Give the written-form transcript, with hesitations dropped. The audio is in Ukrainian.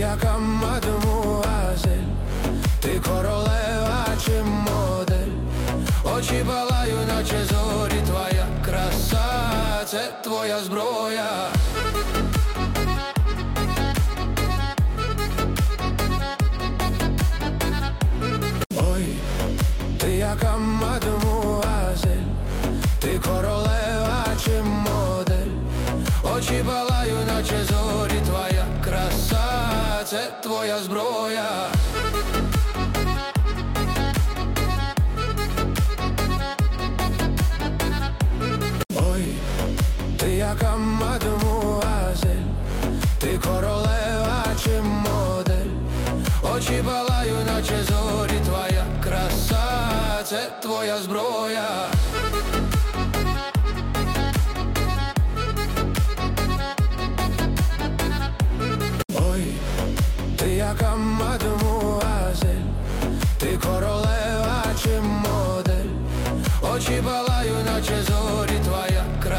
яка мадемуазель, ти королева чи модель. Очі палають, наче зорі, твоя краса – це твоя зброя. Ой, ти яка мадемуазель, ти королева чи модель. Очі палають, наче зорі, твоя краса – це твоя зброя. Ой, ти яка мадемуазель, ти королева чи модель. Очі палають, наче зорі, твоя краса – це твоя зброя. Ой, ти яка мадемуазель, ти королева чи модель. Очі палають, наче зорі,